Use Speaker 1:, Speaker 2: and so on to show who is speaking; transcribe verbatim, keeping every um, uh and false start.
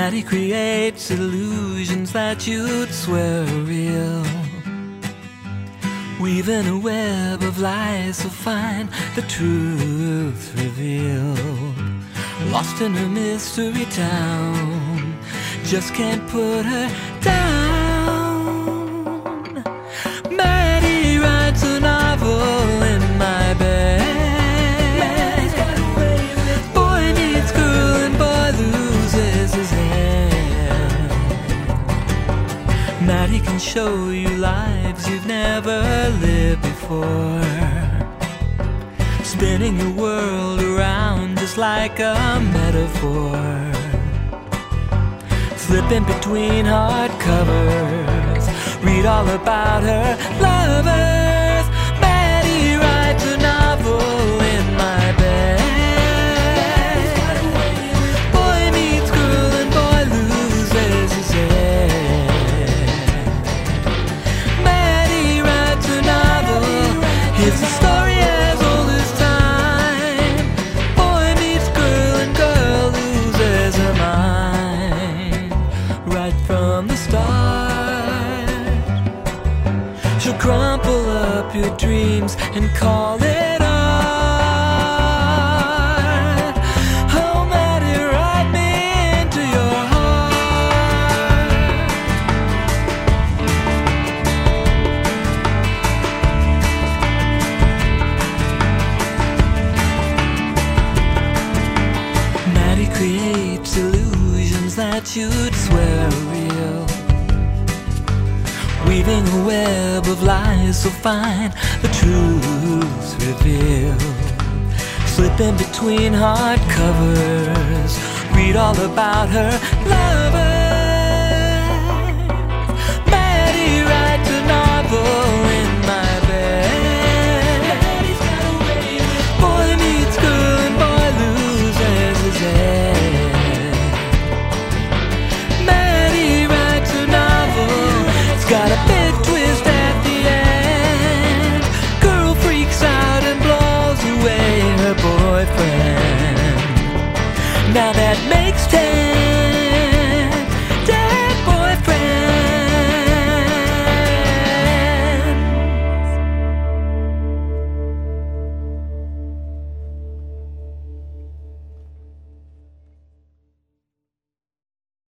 Speaker 1: Maddie creates illusions that you'd swear are real, weaving a web of lies so fine, the truth revealed. Lost in a mystery town, just can't put her down. Maddie writes a novel in my bed. Boy meets girl and boy loses his head. Maddie can show you lives you've never lived before, spinning your world around just like a metaphor, flipping between hard covers, read all about her lovers. Maddie writes a novel in my bed. Boy meets girl and boy loses his head. Maddie writes a novel, it's a story as old as time. Boy meets girl and girl loses her mind. Right from the start, she'll crumple up your dreams and call it art. Oh, Maddie, write me into your heart. Maddie creates illusions that you'd swear are real, weaving a web of lies so fine, the truth revealed. Slipping between hard covers, read all about her lover.